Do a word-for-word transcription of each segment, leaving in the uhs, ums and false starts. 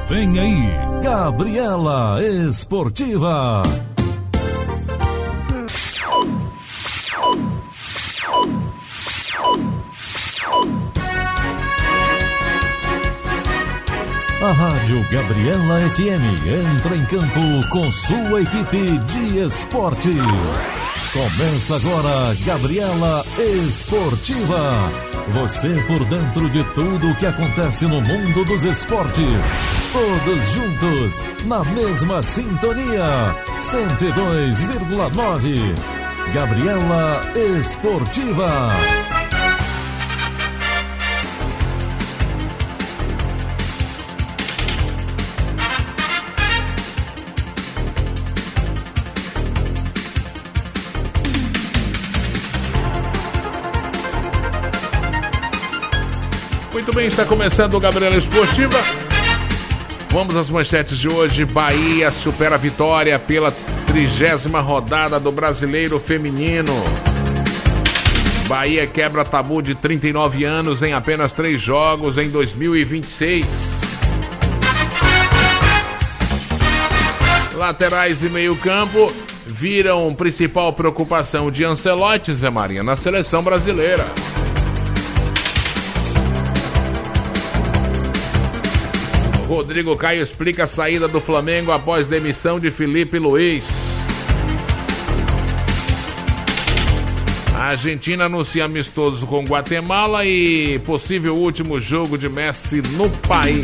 Vem aí, Gabriela Esportiva. A Rádio Gabriela F M entra em campo com sua equipe de esporte. Começa agora Gabriela Esportiva. Você por dentro de tudo o que acontece no mundo dos esportes. Todos juntos, na mesma sintonia. cento e dois vírgula nove. Gabriela Esportiva. Muito bem, está começando o Gabriela Esportiva. Vamos às manchetes de hoje. Bahia supera a Vitória pela trigésima rodada do Brasileiro Feminino. Bahia quebra tabu de trinta e nove anos em apenas três jogos em dois mil e vinte e seis. Laterais e meio-campo viram principal preocupação de Ancelotti, Zé Maria, na seleção brasileira. Rodrigo Caio explica a saída do Flamengo após demissão de Felipe Luiz. A Argentina anuncia amistoso com Guatemala e possível último jogo de Messi no país.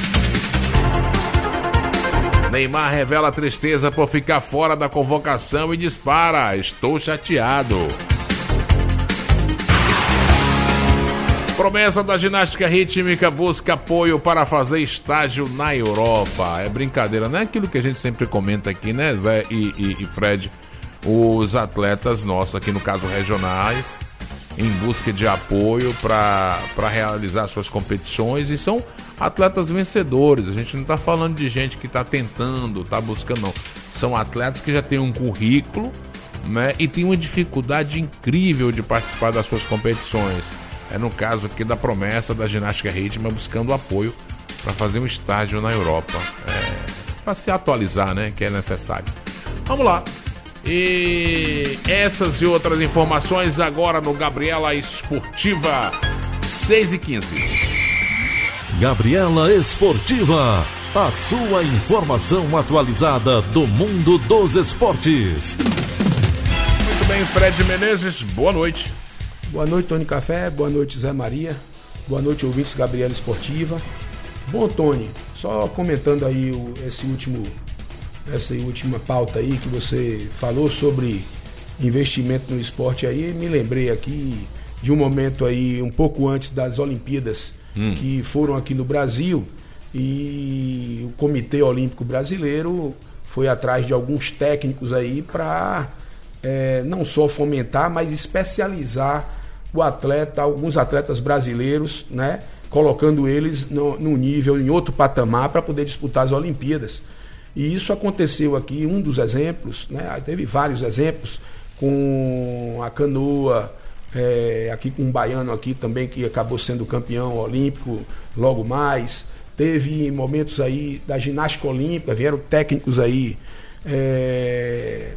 Neymar revela tristeza por ficar fora da convocação e dispara: estou chateado. Promessa da ginástica rítmica busca apoio para fazer estágio na Europa. É brincadeira, não é aquilo que a gente sempre comenta aqui, né, Zé e, e, e Fred? Os atletas nossos, aqui no caso regionais, em busca de apoio para para realizar suas competições, e são atletas vencedores. A gente não está falando de gente que está tentando, está buscando, não. São atletas que já têm um currículo, né, e tem uma dificuldade incrível de participar das suas competições. É no caso aqui da promessa da ginástica rítmica buscando apoio para fazer um estágio na Europa. É, para se atualizar, né? Que é necessário. Vamos lá. E essas e outras informações agora no Gabriela Esportiva, seis e quinze. Gabriela Esportiva, a sua informação atualizada do mundo dos esportes. Muito bem, Fred Menezes, boa noite. Boa noite, Tony Café. Boa noite, Zé Maria. Boa noite, ouvintes Gabriela Esportiva. Bom, Tony, só comentando aí o, esse último, essa última pauta aí que você falou sobre investimento no esporte aí, me lembrei aqui de um momento aí um pouco antes das Olimpíadas, hum. que foram aqui no Brasil, e o Comitê Olímpico Brasileiro foi atrás de alguns técnicos aí para é, não só fomentar, mas especializar o atleta, alguns atletas brasileiros, né, colocando eles no, no nível, em outro patamar, para poder disputar as Olimpíadas. E isso aconteceu aqui, um dos exemplos, né, teve vários exemplos, com a canoa, é, aqui com um baiano aqui também, que acabou sendo campeão olímpico logo mais. Teve momentos aí da ginástica olímpica, vieram técnicos aí é,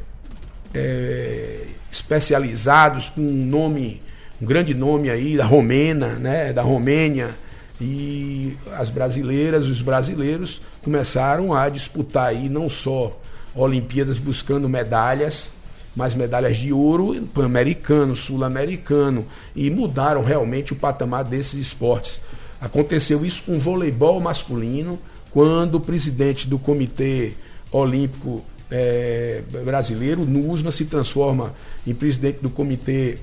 é, especializados, com um nome, um grande nome aí, da Romena, né, da Romênia, e as brasileiras, os brasileiros começaram a disputar aí não só Olimpíadas buscando medalhas, mas medalhas de ouro, pan-americano, sul-americano, e mudaram realmente o patamar desses esportes. Aconteceu isso com o voleibol masculino, quando o presidente do Comitê Olímpico é, Brasileiro, Nusma, se transforma em presidente do comitê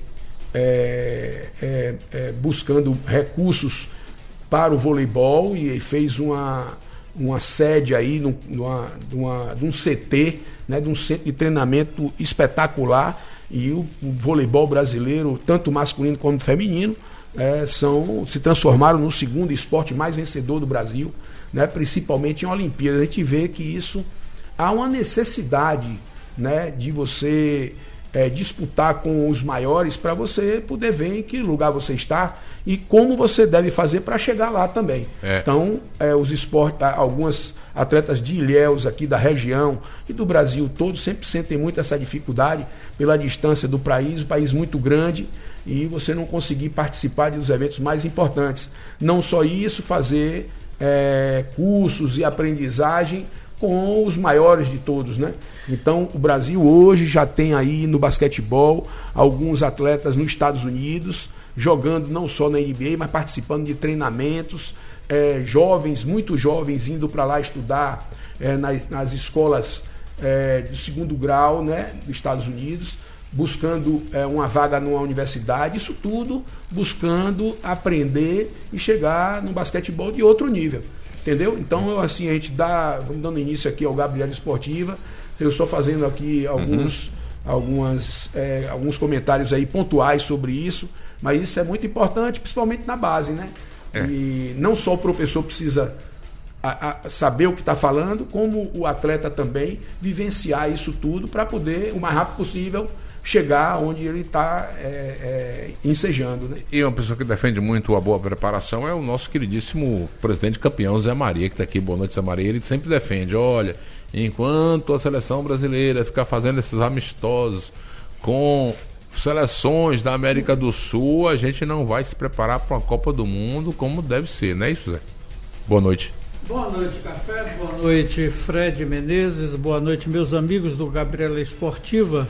É, é, é, buscando recursos para o voleibol, e fez uma, uma sede aí num, numa, numa, num C T, né, de um centro de treinamento espetacular, e o, o voleibol brasileiro, tanto masculino como feminino, é, são, se transformaram no segundo esporte mais vencedor do Brasil, né, principalmente em Olimpíadas. A gente vê que isso há uma necessidade, né, de você é, disputar com os maiores para você poder ver em que lugar você está e como você deve fazer para chegar lá também. É. Então, é, os esportes, algumas atletas de Ilhéus aqui da região e do Brasil todo sempre sentem muito essa dificuldade pela distância do país, um país muito grande, e você não conseguir participar dos eventos mais importantes. Não só isso, fazer é, cursos e aprendizagem com os maiores de todos, né? Então, o Brasil hoje já tem aí no basquetebol alguns atletas nos Estados Unidos, jogando não só na N B A, mas participando de treinamentos, é, jovens, muito jovens, indo para lá estudar é, nas, nas escolas é, de segundo grau, né, dos Estados Unidos, buscando é, uma vaga numa universidade, isso tudo buscando aprender e chegar no basquetebol de outro nível. Entendeu? Então, assim, a gente dá, vamos dando início aqui ao Gabriela Esportiva. Eu estou fazendo aqui alguns, uhum. algumas, é, alguns comentários aí pontuais sobre isso, mas isso é muito importante, principalmente na base, né? É. E não só o professor precisa a, a saber o que está falando, como o atleta também vivenciar isso tudo para poder, o mais rápido possível, chegar onde ele está é, é, ensejando, né? E uma pessoa que defende muito a boa preparação é o nosso queridíssimo presidente campeão Zé Maria, que está aqui. Boa noite, Zé Maria. Ele sempre defende, olha, enquanto a seleção brasileira ficar fazendo esses amistosos com seleções da América do Sul, a gente não vai se preparar para uma Copa do Mundo como deve ser, não é isso, Zé? Boa noite. Boa noite, Café. Boa noite, Fred Menezes. Boa noite, meus amigos do Gabriela Esportiva.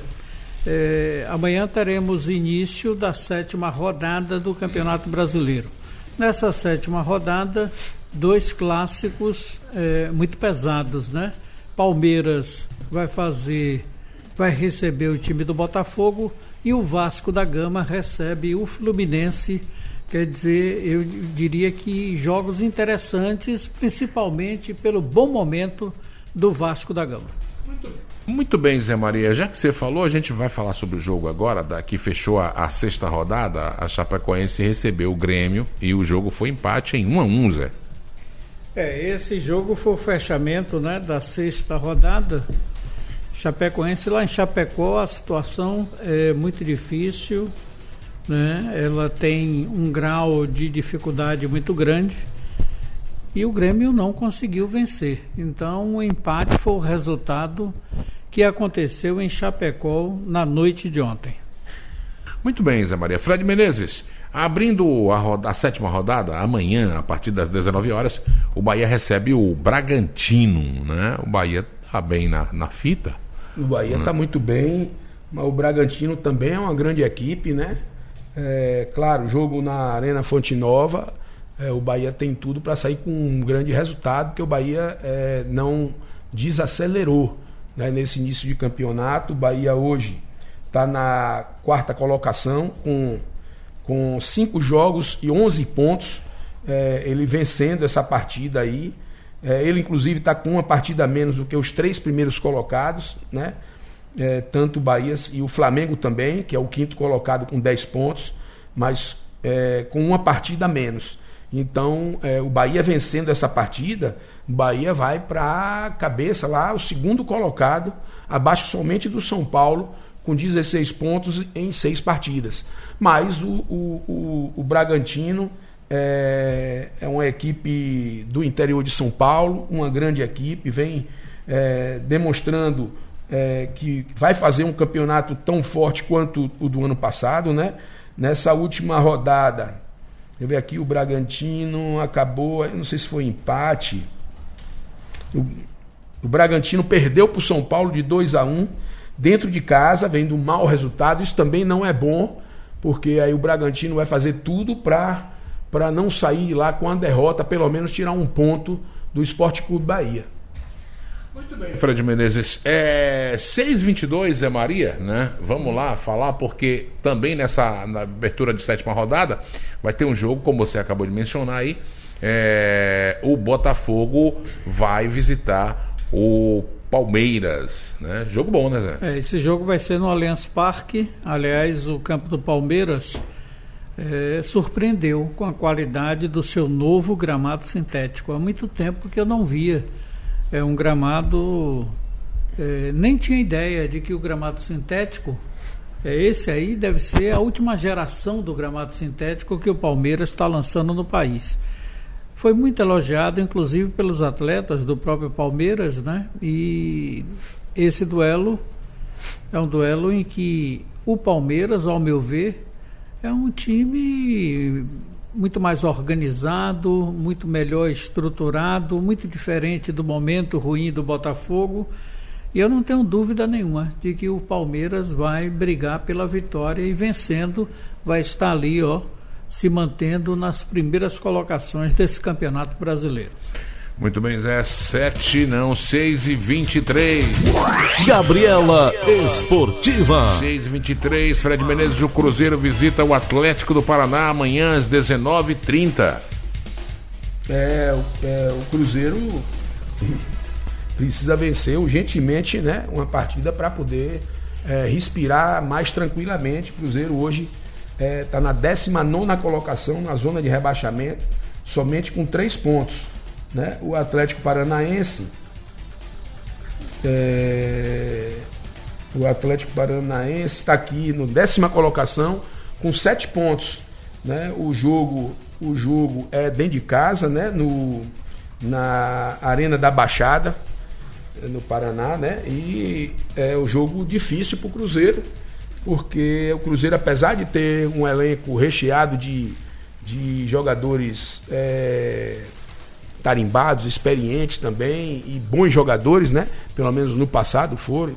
É, amanhã teremos início da sétima rodada do Campeonato Brasileiro. Nessa sétima rodada, dois clássicos é, muito pesados, né? Palmeiras vai fazer, vai receber o time do Botafogo e o Vasco da Gama recebe o Fluminense. Quer dizer, eu diria que jogos interessantes, principalmente pelo bom momento do Vasco da Gama. Muito bem. Muito bem, Zé Maria, já que você falou, a gente vai falar sobre o jogo agora, da, que fechou a, a sexta rodada. A Chapecoense recebeu o Grêmio e o jogo foi empate em um a um, Zé. É, esse jogo foi o fechamento, né, da sexta rodada. Chapecoense lá em Chapecó, a situação é muito difícil, né? Ela tem um grau de dificuldade muito grande. E o Grêmio não conseguiu vencer. Então o empate foi o resultado que aconteceu em Chapecó na noite de ontem. Muito bem, Zé Maria. Fred Menezes, abrindo a, roda, a sétima rodada, amanhã, a partir das dezenove horas, o Bahia recebe o Bragantino, né? O Bahia está bem na, na fita. O Bahia está hum. muito bem, mas o Bragantino também é uma grande equipe, né? É, claro, jogo na Arena Fonte Nova. É, o Bahia tem tudo para sair com um grande resultado, porque o Bahia é, não desacelerou, né, nesse início de campeonato. O Bahia hoje está na quarta colocação, com, com cinco jogos e onze pontos, é, ele vencendo essa partida aí. É, ele, inclusive, está com uma partida a menos do que os três primeiros colocados, né? É, tanto o Bahia e o Flamengo também, que é o quinto colocado com dez pontos, mas é, com uma partida a menos. Então, é, o Bahia vencendo essa partida, o Bahia vai para a cabeça lá, o segundo colocado, abaixo somente do São Paulo, com dezesseis pontos em seis partidas. Mas o, o, o, o Bragantino é, é uma equipe do interior de São Paulo, uma grande equipe, vem é, demonstrando é, que vai fazer um campeonato tão forte quanto o do ano passado, né? Nessa última rodada, eu vi aqui, o Bragantino acabou, eu não sei se foi empate. O, o Bragantino perdeu para o São Paulo de dois a um, dentro de casa, vendo um mau resultado. Isso também não é bom, porque aí o Bragantino vai fazer tudo para para não sair lá com a derrota, pelo menos tirar um ponto do Sport Clube Bahia. Muito bem, Fred Menezes. É seis e vinte e dois, Zé Maria, né? Vamos lá falar, porque também nessa na abertura de sétima rodada vai ter um jogo, como você acabou de mencionar aí. É, o Botafogo vai visitar o Palmeiras, né? Jogo bom, né, Zé? É, esse jogo vai ser no Allianz Parque. Aliás, o campo do Palmeiras é, surpreendeu com a qualidade do seu novo gramado sintético. Há muito tempo que eu não via É um gramado, é, nem tinha ideia de que o gramado sintético É, esse aí deve ser a última geração do gramado sintético que o Palmeiras está lançando no país. Foi muito elogiado, inclusive, pelos atletas do próprio Palmeiras, né? E esse duelo é um duelo em que o Palmeiras, ao meu ver, é um time muito mais organizado, muito melhor estruturado, muito diferente do momento ruim do Botafogo. E eu não tenho dúvida nenhuma de que o Palmeiras vai brigar pela vitória e vencendo, vai estar ali, ó, se mantendo nas primeiras colocações desse Campeonato Brasileiro. Muito bem, Zé. Sete, não, seis e vinte e três. Gabriela Esportiva. seis e vinte e três, Fred Menezes, o Cruzeiro visita o Atlético do Paraná amanhã às dezenove e trinta. É, é, o Cruzeiro precisa vencer urgentemente, né, uma partida para poder é, respirar mais tranquilamente. O Cruzeiro hoje está é, na décima nona colocação na zona de rebaixamento, somente com três pontos. Né? O Atlético Paranaense é, o Atlético Paranaense está aqui no décima colocação com sete pontos, né? O jogo, o jogo é dentro de casa, né? No, na Arena da Baixada, no Paraná, né? E é um jogo difícil para o Cruzeiro, porque o Cruzeiro, apesar de ter um elenco recheado de, de jogadores é, tarimbados, experientes também, e bons jogadores, né? Pelo menos no passado foram.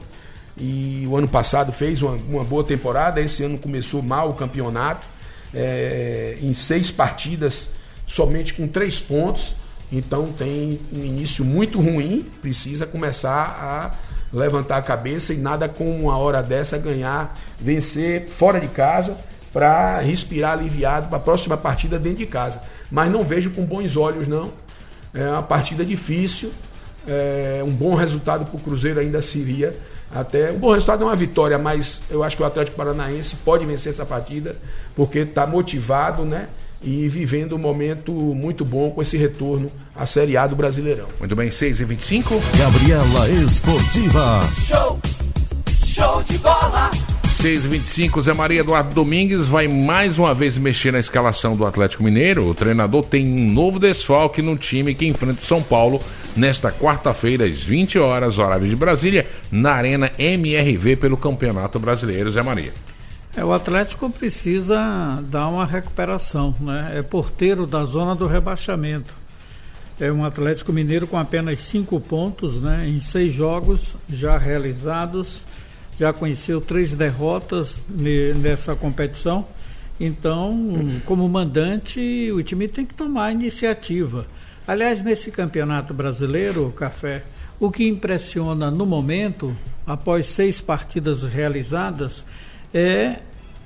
E o ano passado fez uma, uma boa temporada. Esse ano começou mal o campeonato, é, em seis partidas, somente com três pontos. Então tem um início muito ruim. Precisa começar a levantar a cabeça, e nada como uma hora dessa ganhar, vencer fora de casa, para respirar aliviado para a próxima partida dentro de casa. Mas não vejo com bons olhos, não. É uma partida difícil, é, um bom resultado para o Cruzeiro ainda seria, até um bom resultado é uma vitória, mas eu acho que o Atlético Paranaense pode vencer essa partida, porque está motivado, né, e vivendo um momento muito bom com esse retorno à Série A do Brasileirão. Muito bem, seis e vinte e cinco. Gabriela Esportiva. Show, show de bola. seis e vinte e cinco, Zé Maria Eduardo Domingues vai mais uma vez mexer na escalação do Atlético Mineiro. O treinador tem um novo desfalque no time que enfrenta o São Paulo nesta quarta-feira, às vinte horas, horário de Brasília, na Arena M R V pelo Campeonato Brasileiro, Zé Maria. É, o Atlético precisa dar uma recuperação, né? É porteiro da zona do rebaixamento. É um Atlético Mineiro com apenas cinco pontos, né? Em seis jogos já realizados. Já conheceu três derrotas nessa competição. Então, como mandante, o time tem que tomar a iniciativa. Aliás, nesse Campeonato Brasileiro, Café, o que impressiona no momento, após seis partidas realizadas, é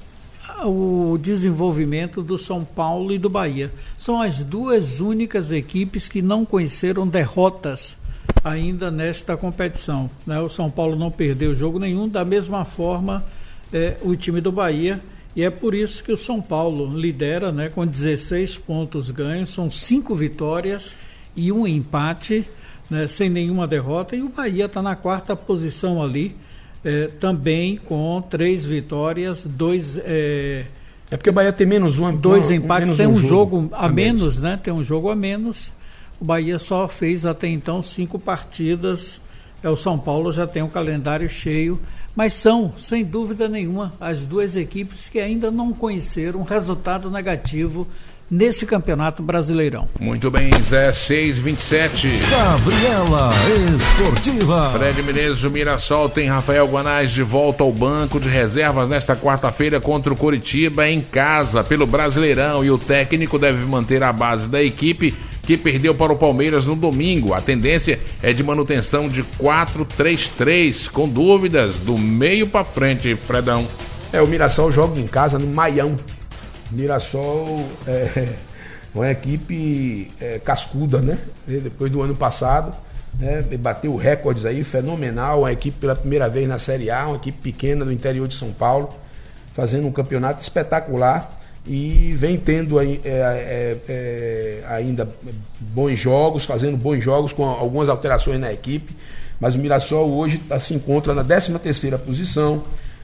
o desenvolvimento do São Paulo e do Bahia. São as duas únicas equipes que não conheceram derrotas ainda nesta competição, né? O São Paulo não perdeu jogo nenhum, da mesma forma é, o time do Bahia, e é por isso que o São Paulo lidera, né, com dezesseis pontos ganhos, são cinco vitórias e um empate, né, sem nenhuma derrota, e o Bahia está na quarta posição ali, é, também com três vitórias, dois... É, é porque o Bahia tem menos um, dois um, empates, menos tem um, um jogo, jogo a, a menos, menos, né? Tem um jogo a menos. O Bahia só fez até então cinco partidas, é, o São Paulo já tem o calendário cheio, mas são, sem dúvida nenhuma, as duas equipes que ainda não conheceram um resultado negativo nesse Campeonato Brasileirão. Muito bem, Zé, seis e vinte e sete. Gabriela Esportiva. Fred Menezes, o Mirassol tem Rafael Guanais de volta ao banco de reservas nesta quarta-feira contra o Coritiba em casa pelo Brasileirão, e o técnico deve manter a base da equipe que perdeu para o Palmeiras no domingo. A tendência é de manutenção de quatro três três, com dúvidas do meio para frente, Fredão. É, o Mirassol joga em casa no Maião. O Mirassol é uma equipe é, cascuda, né? Depois do ano passado, né, bateu recordes aí, fenomenal. Uma equipe pela primeira vez na Série A, uma equipe pequena do interior de São Paulo, fazendo um campeonato espetacular. E vem tendo aí, é, é, é, ainda bons jogos, fazendo bons jogos com algumas alterações na equipe, mas o Mirassol hoje se encontra na décima terceira posição,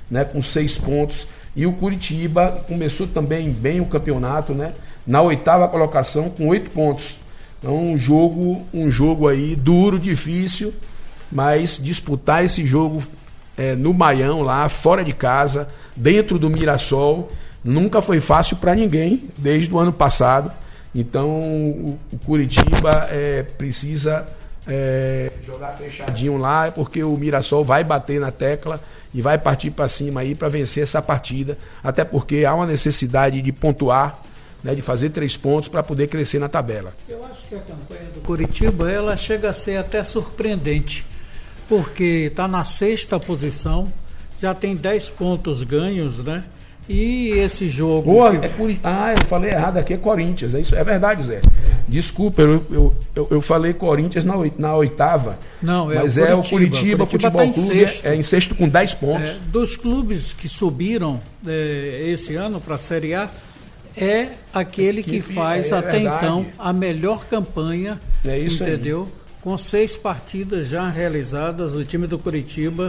né, com seis pontos. E o Curitiba começou também bem o campeonato, né, na oitava colocação com oito pontos. Então um jogo, um jogo aí duro, difícil, mas disputar esse jogo é, no Maião, lá fora de casa, dentro do Mirassol, nunca foi fácil para ninguém, desde o ano passado. Então o, o Curitiba é, precisa é, jogar fechadinho lá, porque o Mirassol vai bater na tecla e vai partir para cima aí para vencer essa partida, até porque há uma necessidade de pontuar, né, de fazer três pontos para poder crescer na tabela. Eu acho que a campanha do Curitiba ela chega a ser até surpreendente, porque está na sexta posição, já tem dez pontos ganhos, né? E esse jogo... Pô, que... é Curi... Ah, eu falei errado aqui, é Corinthians, é isso, é verdade, Zé. Desculpa, eu, eu, eu, eu falei Corinthians na, oit... na oitava, Não, é mas o é Curitiba, o Curitiba, o Curitiba Futebol tá em Clube, sexto. é, é em sexto com dez pontos. É, dos clubes que subiram é, esse ano para a Série A, é aquele que Equipe, faz é até verdade. então a melhor campanha, É isso aí. entendeu? Com seis partidas já realizadas, o time do Curitiba,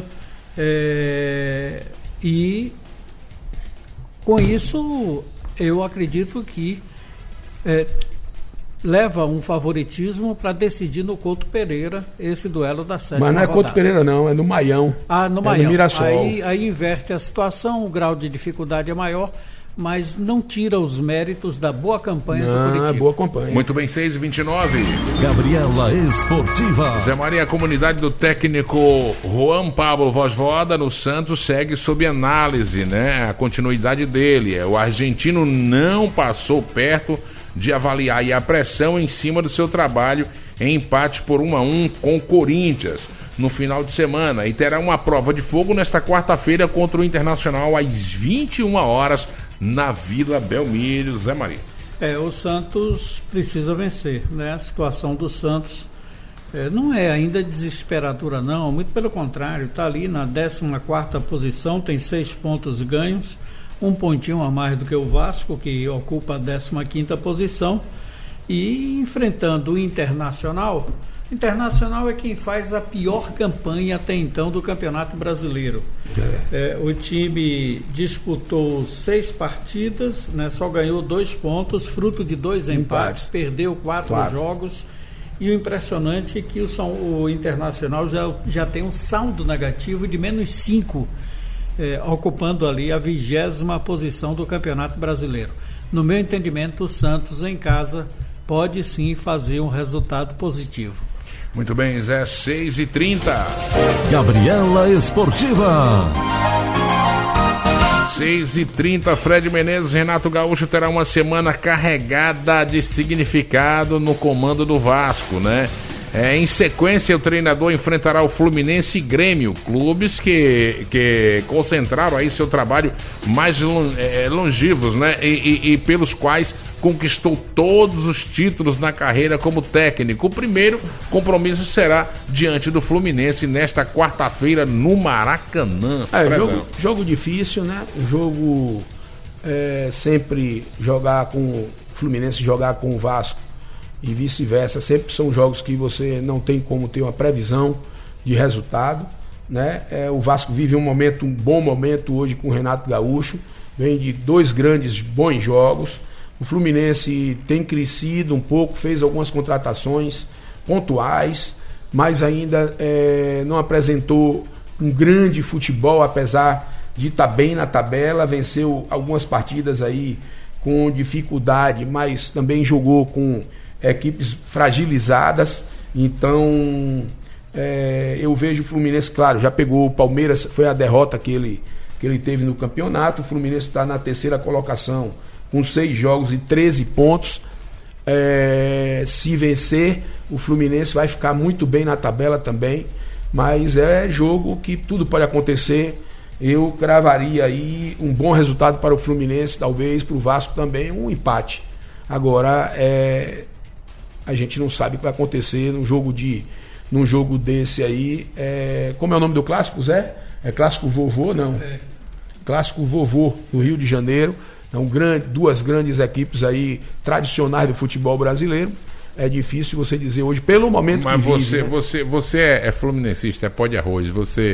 é, e com isso eu acredito que é, leva um favoritismo para decidir no Couto Pereira esse duelo da sétima Mas não é rodada. Couto Pereira não, é no Maião. Ah, no é Maião. no Mirassol. Aí, aí inverte a situação, o grau de dificuldade é maior, mas não tira os méritos da boa campanha do Não, Curitiba. é boa campanha. Muito bem, seis e vinte e nove. Gabriela Esportiva. Zé Maria, a comunidade do técnico Juan Pablo Vozvoda no Santos segue sob análise, né? A continuidade dele. O argentino não passou perto de avaliar aí a pressão em cima do seu trabalho em empate por um a um com o Corinthians no final de semana, e terá uma prova de fogo nesta quarta-feira contra o Internacional às vinte e uma horas na Vila Belmiro. Zé Maria. É, o Santos precisa vencer, né? A situação do Santos é, não é ainda desesperadora não, muito pelo contrário, está ali na décima quarta posição, tem seis pontos ganhos, um pontinho a mais do que o Vasco, que ocupa a décima quinta posição, e enfrentando o Internacional. Internacional é quem faz a pior campanha até então do Campeonato Brasileiro. É, o time disputou seis partidas, né, só ganhou dois pontos, fruto de dois empates, Empates. perdeu quatro, Quatro. jogos. E o impressionante é que o, São, o Internacional já, já tem um saldo negativo de menos cinco, é, ocupando ali a vigésima posição do Campeonato Brasileiro. No meu entendimento, o Santos em casa pode sim fazer um resultado positivo. Muito bem, Zé, seis e trinta. Gabriela Esportiva. seis e trinta, Fred Menezes. Renato Gaúcho terá uma semana carregada de significado no comando do Vasco, né? É, em sequência, o treinador enfrentará o Fluminense e Grêmio, clubes que, que concentraram aí seu trabalho mais long, é, longivos, né? E, e, e pelos quais conquistou todos os títulos na carreira como técnico. O primeiro compromisso será diante do Fluminense nesta quarta-feira no Maracanã. É, jogo, jogo difícil, né? Jogo é, sempre jogar com o Fluminense, jogar com o Vasco e vice-versa. Sempre são jogos que você não tem como ter uma previsão de resultado, né? É, o Vasco vive um momento, um bom momento hoje com o Renato Gaúcho. Vem de dois grandes bons jogos. O Fluminense tem crescido um pouco, fez algumas contratações pontuais, mas ainda é, não apresentou um grande futebol, apesar de estar bem na tabela. Venceu algumas partidas aí com dificuldade, mas também jogou com equipes fragilizadas. Então é, eu vejo o Fluminense, claro, já pegou o Palmeiras, foi a derrota que ele, que ele teve no campeonato. O Fluminense está na terceira colocação com seis jogos e treze pontos. É, se vencer, o Fluminense vai ficar muito bem na tabela também, mas é jogo que tudo pode acontecer. Eu cravaria aí um bom resultado para o Fluminense, talvez para o Vasco também um empate. Agora é, a gente não sabe o que vai acontecer num jogo de num jogo desse aí. É, como é o nome do clássico, Zé? É Clássico Vovô, não? É. Clássico Vovô do Rio de Janeiro. Então, grande, duas grandes equipes aí tradicionais do futebol brasileiro. É difícil você dizer hoje, pelo momento Mas que você, vive, né? você, você é, é fluminencista, é pó de arroz. Você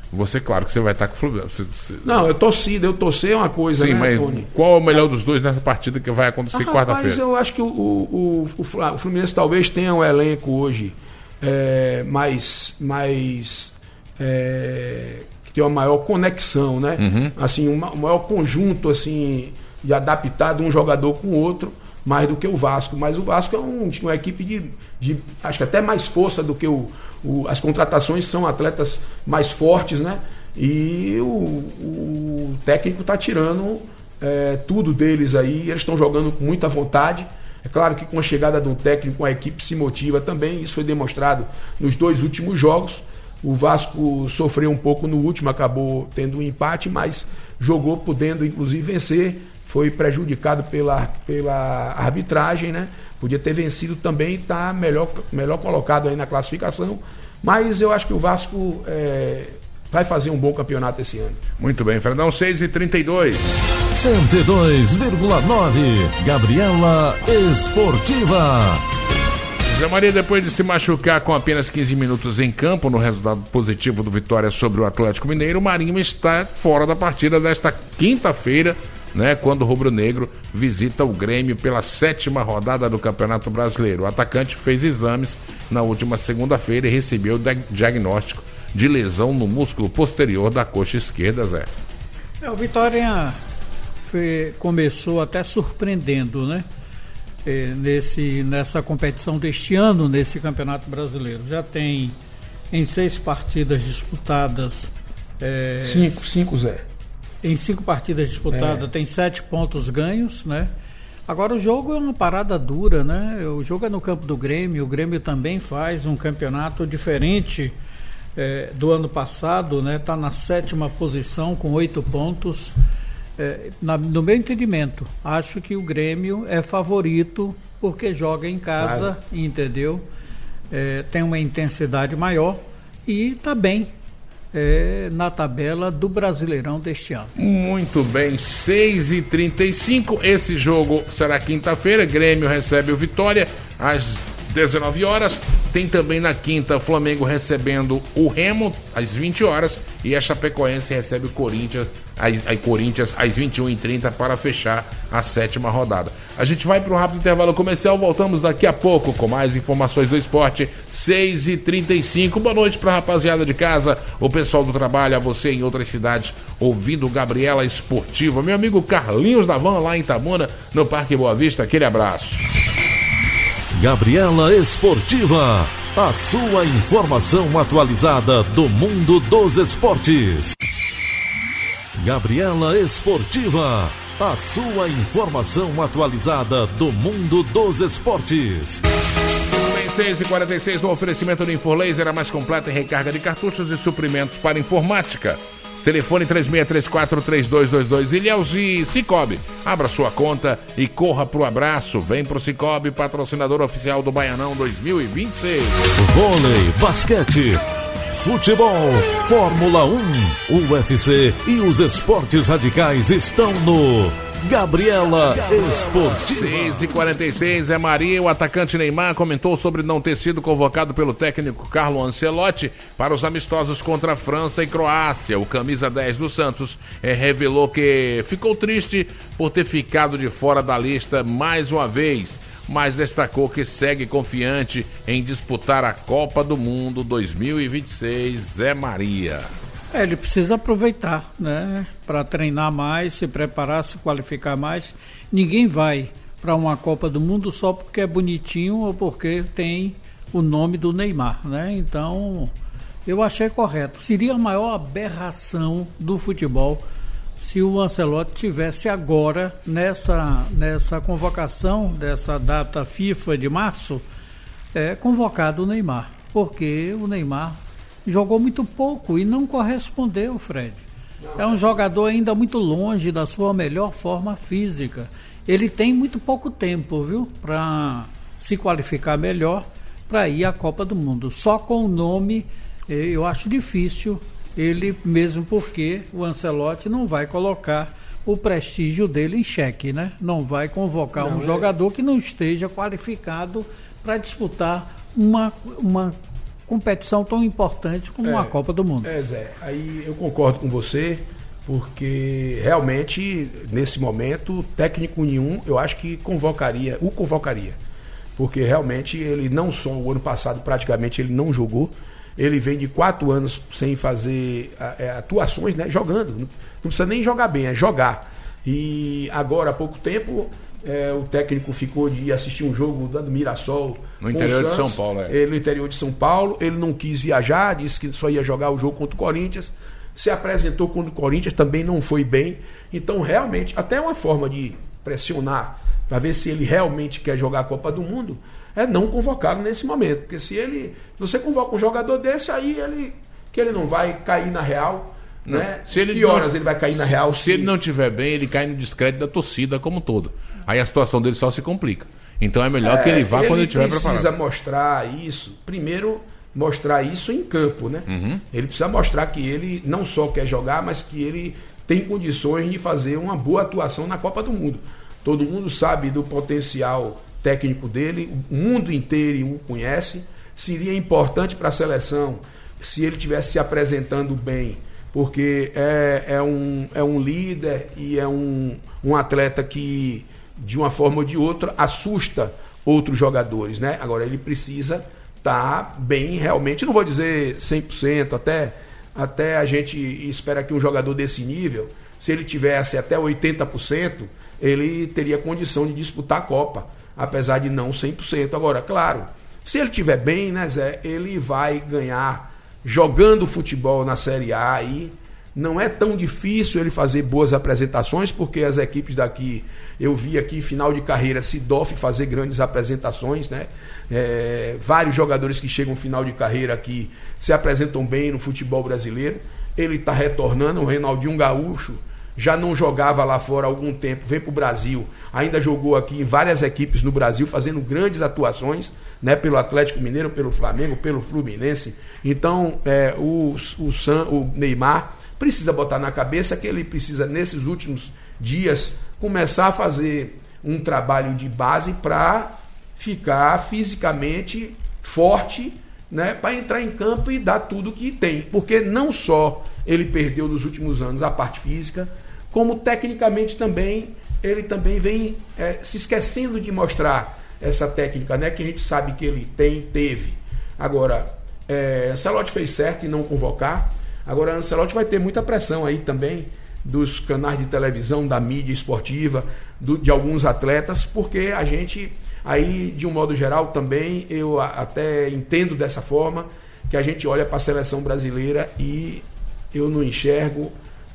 Você, claro que você vai estar com o Fluminense. Você, você... Não, eu torcida, eu torcer é uma coisa, Sim, né, mas Tony? qual é o melhor dos dois nessa partida que vai acontecer Ah, quarta-feira? Mas eu acho que o, o, o, o Fluminense talvez tenha um elenco hoje é, mais, mais é, que tem uma maior conexão, né? Uhum. Assim, um, um maior conjunto assim, de adaptado um jogador com o outro, mais do que o Vasco. Mas o Vasco é um, uma equipe de, de acho que até mais força do que o, o as contratações são atletas mais fortes, né? E o, o técnico está tirando é, tudo deles aí, eles estão jogando com muita vontade. É claro que com a chegada de um técnico, a equipe se motiva também, isso foi demonstrado nos dois últimos jogos. O Vasco sofreu um pouco no último, acabou tendo um empate, mas jogou podendo inclusive vencer, foi prejudicado pela, pela arbitragem, né? Podia ter vencido também, está melhor, melhor colocado aí na classificação, mas eu acho que o Vasco é, vai fazer um bom campeonato esse ano. Muito bem, Fernão, seis e trinta e dois. cento e dois vírgula nove, Gabriela Esportiva. Zé Maria, depois de se machucar com apenas quinze minutos em campo no resultado positivo do Vitória sobre o Atlético Mineiro, o Marinho está fora da partida desta quinta-feira, né, quando o Rubro Negro visita o Grêmio pela sétima rodada do Campeonato Brasileiro. O atacante fez exames na última segunda-feira e recebeu o diagnóstico de lesão no músculo posterior da coxa esquerda, Zé. É, o Vitória foi, começou até surpreendendo, né? É, nesse, nessa competição deste ano, nesse Campeonato Brasileiro. Já tem em seis partidas disputadas. É, Cinco, cinco, Zé. Em cinco partidas disputadas, é. tem sete pontos ganhos, né? Agora o jogo é uma parada dura, né? O jogo é no campo do Grêmio, o Grêmio também faz um campeonato diferente é, do ano passado, né? Está na sétima posição com oito pontos. É, na, no meu entendimento, acho que o Grêmio é favorito porque joga em casa, claro. Entendeu? É, tem uma intensidade maior e está bem. É, na tabela do Brasileirão deste ano. Muito bem, seis e trinta e cinco. Esse jogo será quinta-feira. Grêmio recebe o Vitória às dezenove horas. Tem também na quinta Flamengo recebendo o Remo às vinte horas. E a Chapecoense recebe o Corinthians, a, a Corinthians às vinte e uma e trinta para fechar a sétima rodada. A gente vai para um rápido intervalo comercial. Voltamos daqui a pouco com mais informações do esporte. seis e trinta e cinco. Boa noite para a rapaziada de casa, o pessoal do trabalho, a você em outras cidades ouvindo Gabriela Esportiva. Meu amigo Carlinhos da Van lá em Itabuna, no Parque Boa Vista. Aquele abraço. Gabriela Esportiva, a sua informação atualizada do mundo dos esportes. Gabriela Esportiva, a sua informação atualizada do mundo dos esportes. seis e quarenta e seis no oferecimento do InfoLaser, a mais completa em recarga de cartuchos e suprimentos para informática. Telefone três seis três quatro, três dois dois dois. Ilhéus e Cicobi. Abra sua conta e corra pro abraço. Vem pro Cicobi, patrocinador oficial do Baianão dois mil e vinte e seis. Vôlei, basquete, futebol, Fórmula um, U F C e os esportes radicais estão no Gabriela Esportiva. seis e quarenta e seis, é Maria. O atacante Neymar comentou sobre não ter sido convocado pelo técnico Carlo Ancelotti para os amistosos contra a França e Croácia. O camisa dez do Santos é, revelou que ficou triste por ter ficado de fora da lista mais uma vez, mas destacou que segue confiante em disputar a Copa do Mundo dois mil e vinte e seis. É Maria. É, ele precisa aproveitar, né, para treinar mais, se preparar, se qualificar mais. Ninguém vai para uma Copa do Mundo só porque é bonitinho ou porque tem o nome do Neymar, né? Então, eu achei correto. Seria a maior aberração do futebol se o Ancelotti tivesse agora, nessa, nessa convocação dessa data FIFA de março, é, convocado o Neymar, porque o Neymar jogou muito pouco e não correspondeu, Fred. É um jogador ainda muito longe da sua melhor forma física. Ele tem muito pouco tempo, viu, para se qualificar melhor para ir à Copa do Mundo. Só com o nome, eu acho difícil ele, mesmo porque o Ancelotti não vai colocar o prestígio dele em xeque, né? Não vai convocar não, um é... jogador que não esteja qualificado para disputar uma, uma competição tão importante como É, a Copa do Mundo. É, Zé, aí eu concordo com você, porque realmente, nesse momento, técnico nenhum, eu acho que convocaria, o convocaria. Porque realmente ele não só, o ano passado praticamente ele não jogou, ele vem de quatro anos sem fazer é, atuações, né, jogando, não, não precisa nem jogar bem, é jogar. E agora há pouco tempo é, o técnico ficou de assistir um jogo do Mirassol no interior Santos, de São Paulo, é. ele, no interior de São Paulo, ele não quis viajar, disse que só ia jogar o jogo contra o Corinthians, se apresentou contra o Corinthians, também não foi bem. Então realmente, até uma forma de pressionar para ver se ele realmente quer jogar a Copa do Mundo é não convocá-lo nesse momento, porque se ele, se você convoca um jogador desse, aí ele que ele não vai cair na real, não. Né? Se ele que não, horas ele vai cair na real? Se, se ele não estiver bem, ele cai no descrédito da torcida como um todo. Aí a situação dele só se complica. Então é melhor é, que ele vá ele quando ele estiver preparado. Ele precisa mostrar isso, primeiro mostrar isso em campo, né? Uhum. Ele precisa mostrar que ele não só quer jogar, mas que ele tem condições de fazer uma boa atuação na Copa do Mundo. Todo mundo sabe do potencial técnico dele, o mundo inteiro o conhece. Seria importante para a seleção se ele estivesse se apresentando bem, porque é, é, um, é um líder e é um, um atleta que, de uma forma ou de outra, assusta outros jogadores, né? Agora ele precisa estar bem realmente, não vou dizer cem por cento, até, até a gente espera que um jogador desse nível, se ele tivesse até oitenta por cento, ele teria condição de disputar a Copa, apesar de não cem por cento. Agora, claro, se ele estiver bem, né, Zé, ele vai ganhar jogando futebol na Série A aí. Não é tão difícil ele fazer boas apresentações, porque as equipes daqui, eu vi aqui final de carreira Sidoff fazer grandes apresentações, né? É, vários jogadores que chegam final de carreira aqui se apresentam bem no futebol brasileiro. Ele está retornando, o Reinaldinho Gaúcho já não jogava lá fora há algum tempo, veio para o Brasil, ainda jogou aqui em várias equipes no Brasil, fazendo grandes atuações, né, pelo Atlético Mineiro, pelo Flamengo, pelo Fluminense. Então, é, o, o, Sam, o Neymar precisa botar na cabeça que ele precisa, nesses últimos dias, começar a fazer um trabalho de base para ficar fisicamente forte, né, para entrar em campo e dar tudo que tem. Porque não só ele perdeu nos últimos anos a parte física, como tecnicamente também, ele também vem é, se esquecendo de mostrar essa técnica, né, que a gente sabe que ele tem, teve. Agora, é, Ancelotti fez certo em não convocar. Agora, Ancelotti vai ter muita pressão aí também dos canais de televisão, da mídia esportiva, do, de alguns atletas, porque a gente, aí, de um modo geral, também, eu até entendo dessa forma, que a gente olha para a seleção brasileira e eu não enxergo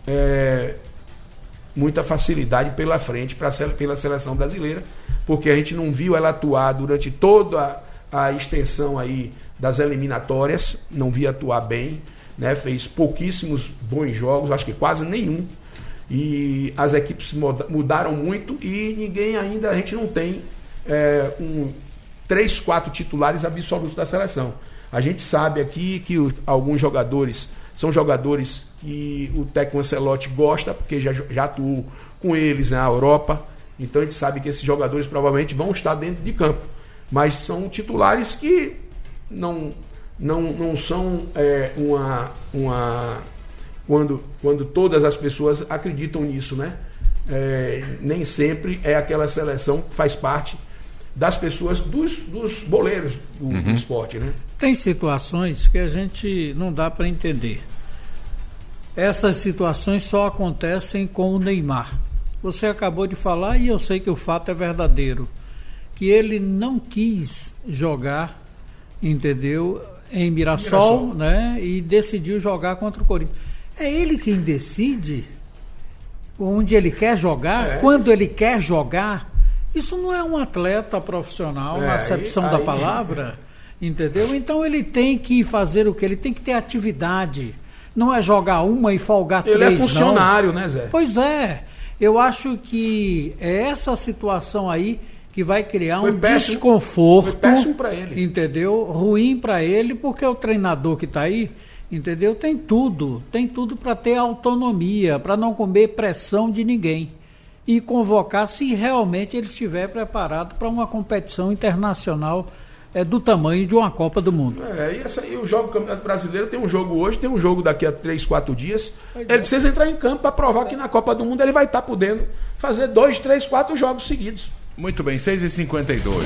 é, muita facilidade pela frente pra, pela seleção brasileira, porque a gente não viu ela atuar durante toda a, a extensão aí das eliminatórias, não via atuar bem, né? Fez pouquíssimos bons jogos, acho que quase nenhum, e as equipes mudaram muito e ninguém ainda, a gente não tem é, um, três, quatro titulares absolutos da seleção. A gente sabe aqui que o, alguns jogadores são jogadores que o técnico Ancelotti gosta, porque já, já atuou com eles na Europa, então a gente sabe que esses jogadores provavelmente vão estar dentro de campo, mas são titulares que não, não, não são é, uma... uma Quando, quando todas as pessoas acreditam nisso, né? É, nem sempre é aquela seleção que faz parte das pessoas, dos, dos boleiros do, uhum. do esporte, né? Tem situações que a gente não dá para entender. Essas situações só acontecem com o Neymar. Você acabou de falar, e eu sei que o fato é verdadeiro, que ele não quis jogar, entendeu, em Mirassol, Mirassol. né? E decidiu jogar contra o Corinthians. É ele quem decide onde ele quer jogar, é. quando ele quer jogar. Isso não é um atleta profissional, é, na acepção aí, da aí, palavra, é. entendeu? Então ele tem que fazer o que? Ele tem que ter atividade. Não é jogar uma e folgar ele três, Ele é funcionário, não. né, Zé? Pois é. Eu acho que é essa situação aí que vai criar foi um péssimo, desconforto. Foi péssimo para ele. Entendeu? Ruim para ele, porque o treinador que está aí, entendeu? Tem tudo, tem tudo para ter autonomia, para não comer pressão de ninguém e convocar se realmente ele estiver preparado para uma competição internacional é do tamanho de uma Copa do Mundo. É, e, essa, e o jogo do Campeonato Brasileiro tem um jogo hoje, tem um jogo daqui a três, quatro dias. Pois ele é. precisa entrar em campo para provar que na Copa do Mundo ele vai estar podendo fazer dois, três, quatro jogos seguidos. Muito bem, seis e cinquenta e dois.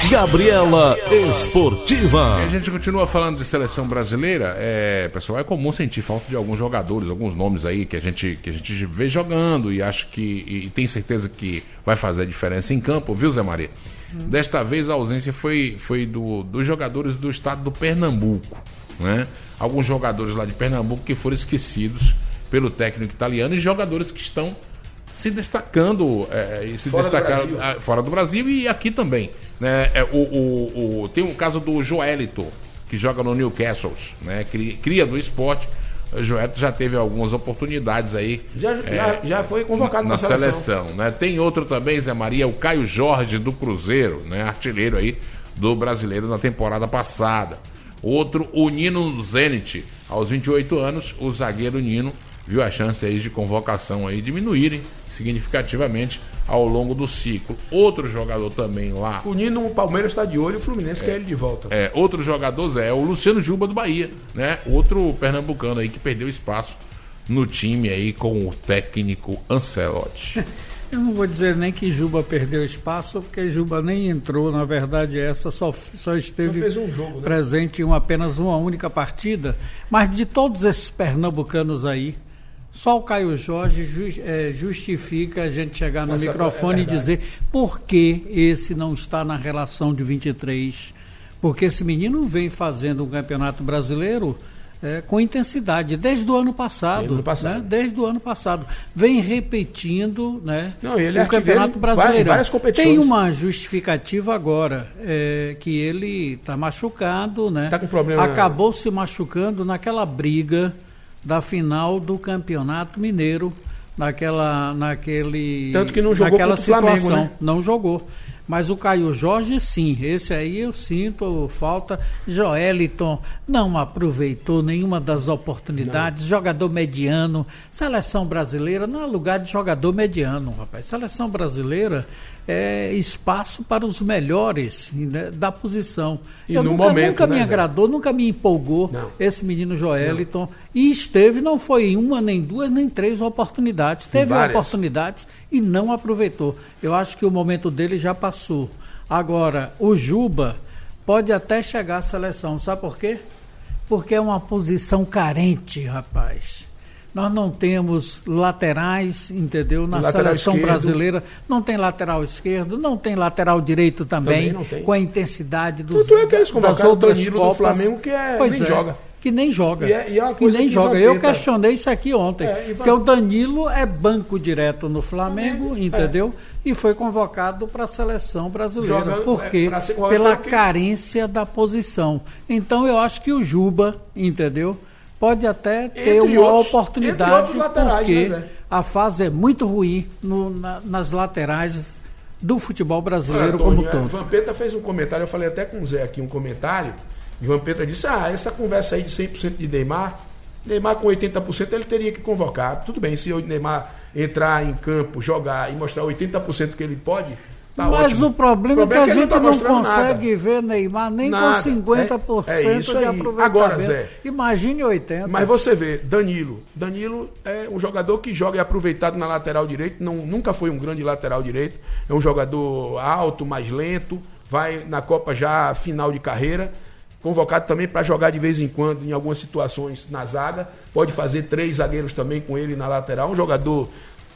Gabriela Esportiva. E a gente continua falando de seleção brasileira. É, pessoal, é comum sentir falta de alguns jogadores, alguns nomes aí que a gente, que a gente vê jogando e acho que e, e tem certeza que vai fazer a diferença em campo, viu, Zé Maria? Hum. Desta vez a ausência foi, foi do, dos jogadores do estado do Pernambuco, né? Alguns jogadores lá de Pernambuco que foram esquecidos pelo técnico italiano e jogadores que estão se destacando é, e se fora destacaram do a, fora do Brasil e aqui também, né? É, o, o, o, tem o caso do Joelito, que joga no Newcastle, né? Cria, cria do esporte. O Joelito já teve algumas oportunidades aí. Já, é, já, já foi convocado na, na seleção. seleção né? Tem outro também, Zé Maria, o Caio Jorge do Cruzeiro, né? Artilheiro aí do brasileiro na temporada passada. Outro, o Nino Zenit, aos vinte e oito anos, o zagueiro Nino viu a chance aí de convocação aí diminuírem significativamente ao longo do ciclo. Outro jogador também lá. O Nino, o Palmeiras está de olho, o Fluminense é, quer ele de volta. É, outro jogador, Zé, é o Luciano Juba do Bahia, né? Outro pernambucano aí que perdeu espaço no time aí com o técnico Ancelotti. Eu não vou dizer nem que Juba perdeu espaço, porque Juba nem entrou, na verdade essa só, só esteve só fez um jogo, né? presente em uma, apenas uma única partida. Mas de todos esses pernambucanos aí, só o Caio Jorge ju, é, justifica a gente chegar no Essa microfone é e dizer por que esse não está na relação de vinte e três. Porque esse menino vem fazendo um campeonato brasileiro é, com intensidade, desde o ano passado. Ano passado. Né? Desde o ano passado. Vem repetindo, né, não, ele é o campeonato brasileiro. Várias competições. Tem uma justificativa agora, é, que ele está machucado, né? Tá com problema. Acabou se machucando naquela briga da final do Campeonato Mineiro, naquela, naquele, tanto que não jogou naquela contra o Flamengo, situação. né? Não jogou. Mas o Caio Jorge, sim, esse aí eu sinto falta. Joeliton não aproveitou nenhuma das oportunidades, não. Jogador mediano. Seleção brasileira não é lugar de jogador mediano, rapaz. Seleção brasileira é espaço para os melhores, né, da posição. E eu no nunca, momento, nunca né, me Zé? agradou, nunca me empolgou não. esse menino Joeliton. Não. E esteve, não foi em uma, nem duas, nem três oportunidades. Teve várias oportunidades e não aproveitou. Eu acho que o momento dele já passou. Agora, o Juba pode até chegar à seleção. Sabe por quê? Porque é uma posição carente, rapaz. Nós não temos laterais, entendeu? Na seleção esquerdo. brasileira não tem lateral esquerdo, não tem lateral direito também, também com a intensidade dos, Tudo é que eles das outras Danilo Copas. Do Flamengo que é, pois nem é, joga. Que nem joga. E é, e é uma que coisa nem que joga. Vampeta... Eu questionei isso aqui ontem. É, Van... Porque o Danilo é banco direto no Flamengo, Flamengo entendeu? É. E foi convocado para a seleção brasileira. Joga, Por quê? É, Pela porque... carência da posição. Então eu acho que o Juba, entendeu? Pode até ter entre uma outros, oportunidade, laterais, porque né, a fase é muito ruim no, na, nas laterais do futebol brasileiro. Olha, Antônio, como todo. O Vampeta fez um comentário, eu falei até com o Zé aqui um comentário, e o Vampeta disse, ah, essa conversa aí de cem por cento de Neymar, Neymar com oitenta por cento ele teria que convocar. Tudo bem, se o Neymar entrar em campo, jogar e mostrar oitenta por cento que ele pode... Tá Mas ótimo. o problema, o problema é que a gente não, não consegue nada. ver Neymar nem nada. com cinquenta por cento é, é isso de aí. aproveitamento. Agora, Zé, imagine oitenta por cento. Mas você vê, Danilo. Danilo é um jogador que joga e é aproveitado na lateral direito. Não, nunca foi um grande lateral direito. É um jogador alto, mais lento. Vai na Copa já final de carreira. Convocado também para jogar de vez em quando em algumas situações na zaga. Pode fazer três zagueiros também com ele na lateral. Um jogador...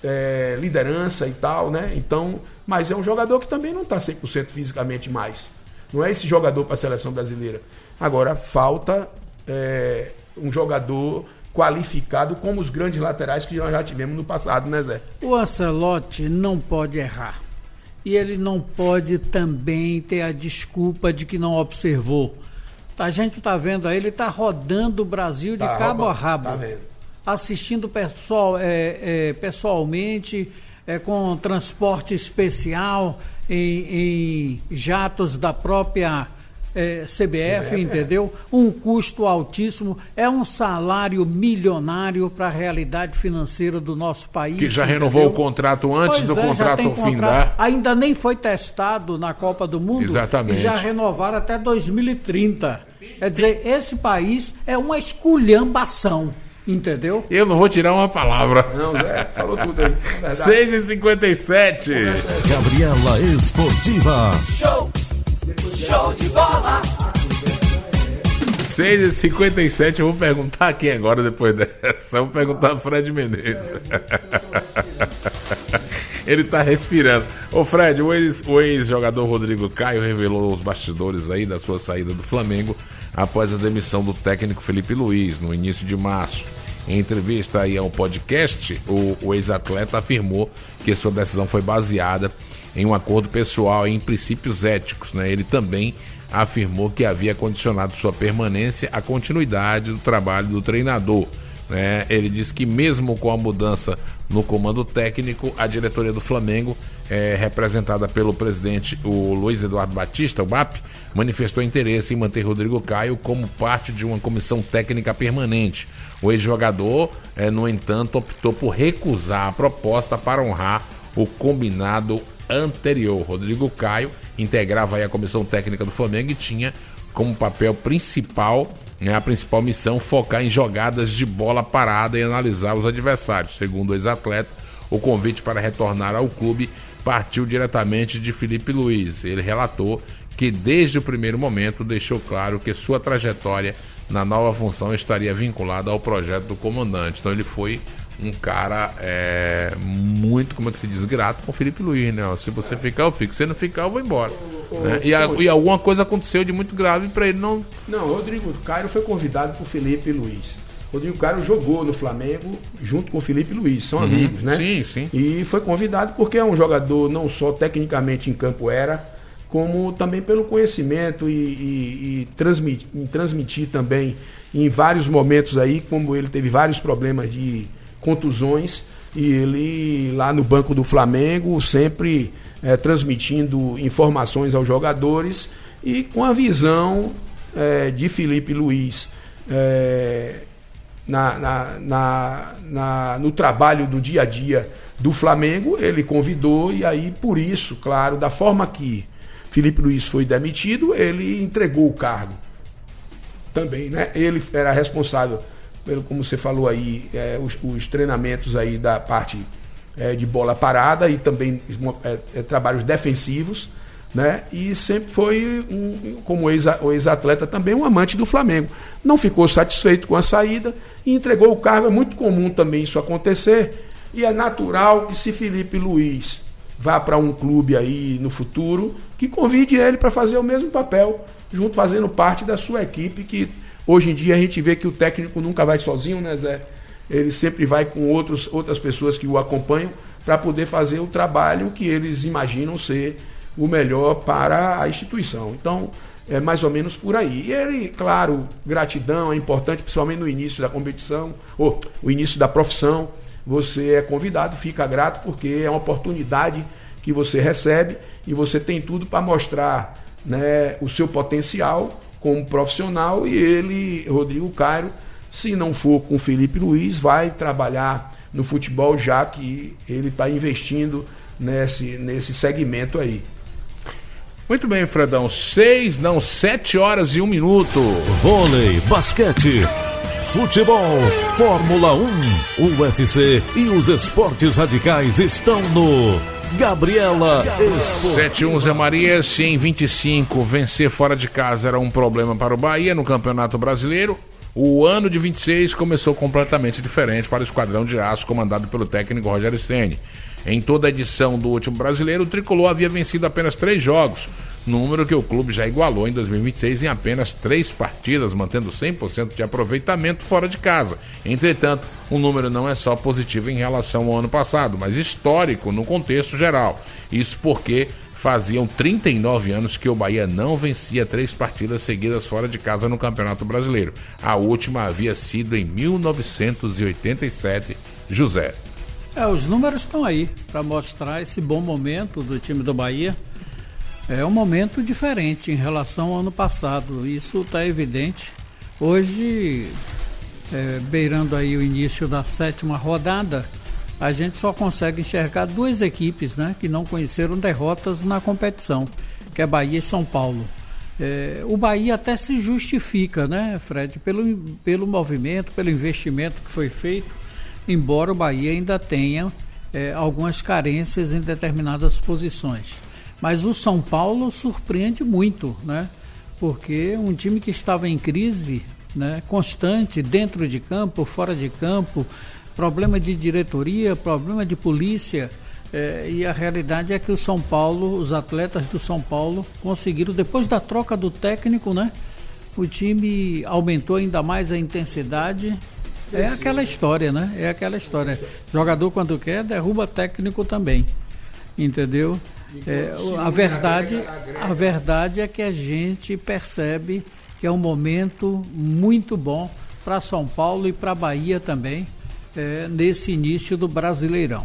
É, liderança e tal, né? Então, mas é um jogador que também não está cem por cento fisicamente mais. Não é esse jogador para a seleção brasileira. Agora, falta é, um jogador qualificado como os grandes laterais que nós já tivemos no passado, né, Zé? O Ancelotti não pode errar. E ele não pode também ter a desculpa de que não observou. A gente está vendo aí, ele está rodando o Brasil de tá, cabo rouba, a rabo. Tá vendo. Assistindo pessoal, é, é, pessoalmente, é, com transporte especial, em, em jatos da própria é, C B F, entendeu? Um custo altíssimo, é um salário milionário para a realidade financeira do nosso país. Que já entendeu? renovou o contrato antes pois do é, contrato contrato, findar. ainda nem foi testado na Copa do Mundo. Exatamente. E já renovaram até dois mil e trinta. Quer dizer, esse país é uma esculhambação. Entendeu? Eu não vou tirar uma palavra. Não, Zé, falou tudo aí. seis e cinquenta e sete. Gabriela Esportiva. Show, show de bola. seis e cinquenta e sete, eu vou perguntar a quem agora depois dessa? Eu vou perguntar a Fred Menezes. Ele tá respirando. Ô Fred, o ex, o ex-jogador Rodrigo Caio revelou os bastidores aí da sua saída do Flamengo após a demissão do técnico Felipe Luiz no início de março. Em entrevista aí ao podcast, o, o ex-atleta afirmou que sua decisão foi baseada em um acordo pessoal e em princípios éticos, né? Ele também afirmou que havia condicionado sua permanência à continuidade do trabalho do treinador. Né? Ele disse que mesmo com a mudança no comando técnico, a diretoria do Flamengo, é, representada pelo presidente o Luiz Eduardo Batista, o B A P, manifestou interesse em manter Rodrigo Caio como parte de uma comissão técnica permanente. O ex-jogador, é, no entanto, optou por recusar a proposta para honrar o combinado anterior. Rodrigo Caio integrava aí a comissão técnica do Flamengo e tinha como papel principal, né, a principal missão, focar em jogadas de bola parada e analisar os adversários. Segundo o ex-atleta, o convite para retornar ao clube partiu diretamente de Felipe Luiz. Ele relatou que desde o primeiro momento deixou claro que sua trajetória na nova função estaria vinculada ao projeto do comandante. Então ele foi um cara é, muito, como é que se diz, grato com o Felipe Luiz, né? Se você ficar, eu fico. Se não ficar, eu vou embora. O, o, né? e, a, e alguma coisa aconteceu de muito grave para ele não... Não, Rodrigo Caio foi convidado por Felipe Luiz. Rodrigo Caio jogou no Flamengo junto com o Felipe Luiz, são uhum, amigos, né? Sim, sim. E foi convidado porque é um jogador não só tecnicamente em campo era, como também pelo conhecimento e, e, e transmitir, e transmitir também em vários momentos aí, como ele teve vários problemas de contusões, e ele lá no banco do Flamengo sempre é, transmitindo informações aos jogadores e com a visão é, de Felipe Luiz é, na, na, na, na, no trabalho do dia a dia do Flamengo. Ele convidou, e aí por isso, claro, da forma que Felipe Luiz foi demitido, ele entregou o cargo também, né? Ele era responsável pelo, como você falou aí, é, os, os treinamentos aí da parte é, de bola parada e também é, é, trabalhos defensivos, né? E sempre foi, um, como ex, o ex-atleta, também um amante do Flamengo. Não ficou satisfeito com a saída e entregou o cargo. É muito comum também isso acontecer, e é natural que, se Felipe Luiz vá para um clube aí no futuro, que convide ele para fazer o mesmo papel, junto, fazendo parte da sua equipe, que hoje em dia a gente vê que o técnico nunca vai sozinho, né, Zé? Ele sempre vai com outros, outras pessoas que o acompanham para poder fazer o trabalho que eles imaginam ser o melhor para a instituição. Então, é mais ou menos por aí. E ele, claro, gratidão é importante, principalmente no início da competição, ou o início da profissão. Você é convidado, fica grato, porque é uma oportunidade que você recebe e você tem tudo para mostrar, né, o seu potencial como profissional. E ele, Rodrigo Caio, se não for com Felipe Luiz, vai trabalhar no futebol, já que ele está investindo nesse, nesse segmento aí. Muito bem, Fredão. Seis, não, sete horas e um minuto. Vôlei, basquete, futebol, Fórmula um, U F C e os esportes radicais estão no Gabriela Esportiva. sete um Zé Maria, se em vinte e cinco vencer fora de casa era um problema para o Bahia no Campeonato Brasileiro, o ano de vinte e seis começou completamente diferente para o Esquadrão de Aço comandado pelo técnico Rogério Ceni. Em toda a edição do último Brasileiro, o Tricolor havia vencido apenas três jogos, número que o clube já igualou em dois mil e vinte e seis em apenas três partidas, mantendo cem por cento de aproveitamento fora de casa. Entretanto, o número não é só positivo em relação ao ano passado, mas histórico no contexto geral. Isso porque faziam trinta e nove anos que o Bahia não vencia três partidas seguidas fora de casa no Campeonato Brasileiro. A última havia sido em mil novecentos e oitenta e sete. José. É, os números estão aí para mostrar esse bom momento do time do Bahia. É um momento diferente em relação ao ano passado, isso está evidente. Hoje, é, beirando aí o início da sétima rodada, a gente só consegue enxergar duas equipes, né, que não conheceram derrotas na competição, que é Bahia e São Paulo. É, o Bahia até se justifica, né, Fred, pelo, pelo movimento, pelo investimento que foi feito, embora o Bahia ainda tenha é, algumas carências em determinadas posições. Mas o São Paulo surpreende muito, né, porque um time que estava em crise, né, constante, dentro de campo, fora de campo, problema de diretoria, problema de polícia, É, e a realidade é que o São Paulo, os atletas do São Paulo conseguiram, depois da troca do técnico, né? O time aumentou ainda mais a intensidade. É aquela história, né? É aquela história. Jogador quando quer, derruba técnico também. Entendeu? É, a verdade, a verdade é que a gente percebe que é um momento muito bom para São Paulo e para Bahia também, é, nesse início do Brasileirão.